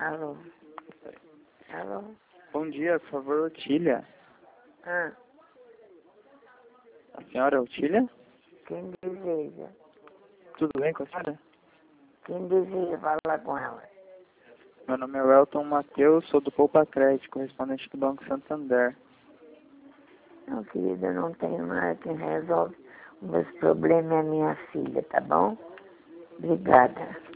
Alô? Alô? Bom dia, por favor, Otília. Ah, A senhora é Otília? quem deseja? Tudo bem com a senhora? Quem deseja falar com ela? Meu nome é Welton Matheus, sou do Poupa Crédito, correspondente do Banco Santander. Não, querida, eu não tenho nada. Quem resolve os meus problemas é a minha filha, tá bom? Obrigada.